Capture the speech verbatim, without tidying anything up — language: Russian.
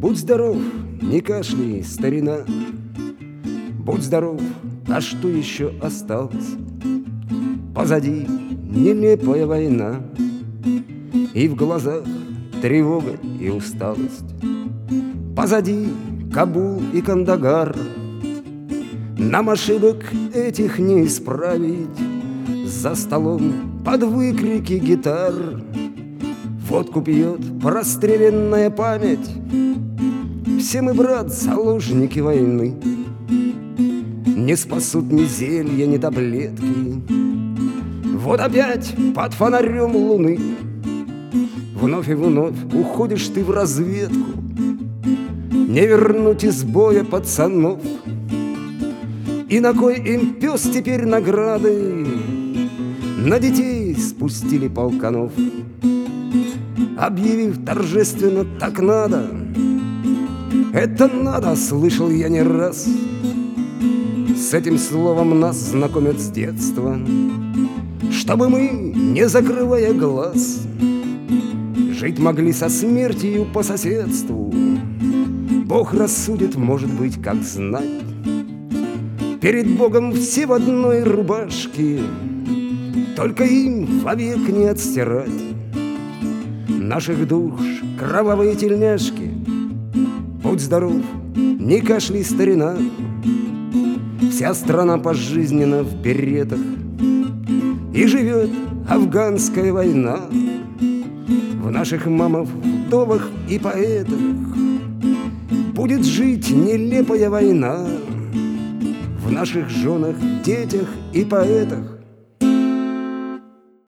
Будь здоров, не кашляй, старина. Будь здоров, а что еще осталось? Позади нелепая война, и в глазах тревога и усталость. Позади Кабул и Кандагар. Нам ошибок этих не исправить. За столом под выкрики гитар водку пьет простреленная память. Все мы, брат, заложники войны. Не спасут ни зелья, ни таблетки. Вот опять под фонарем луны вновь и вновь уходишь ты в разведку. Не вернуть из боя пацанов. И на кой им пес теперь награды? На детей спустили полканов, объявив торжественно: так надо. Это надо, слышал я не раз. С этим словом нас знакомят с детства, чтобы мы, не закрывая глаз, жить могли со смертью по соседству. Бог рассудит, может быть, как знать. Перед Богом все в одной рубашке, только им вовек не отстирать наших душ кровавые тельняшки. Будь здоров, не кашляй, старина. Вся страна пожизненно в беретах, и живет афганская война в наших мамах, вдовах и поэтах. Будет жить нелепая война в наших женах, детях и поэтах.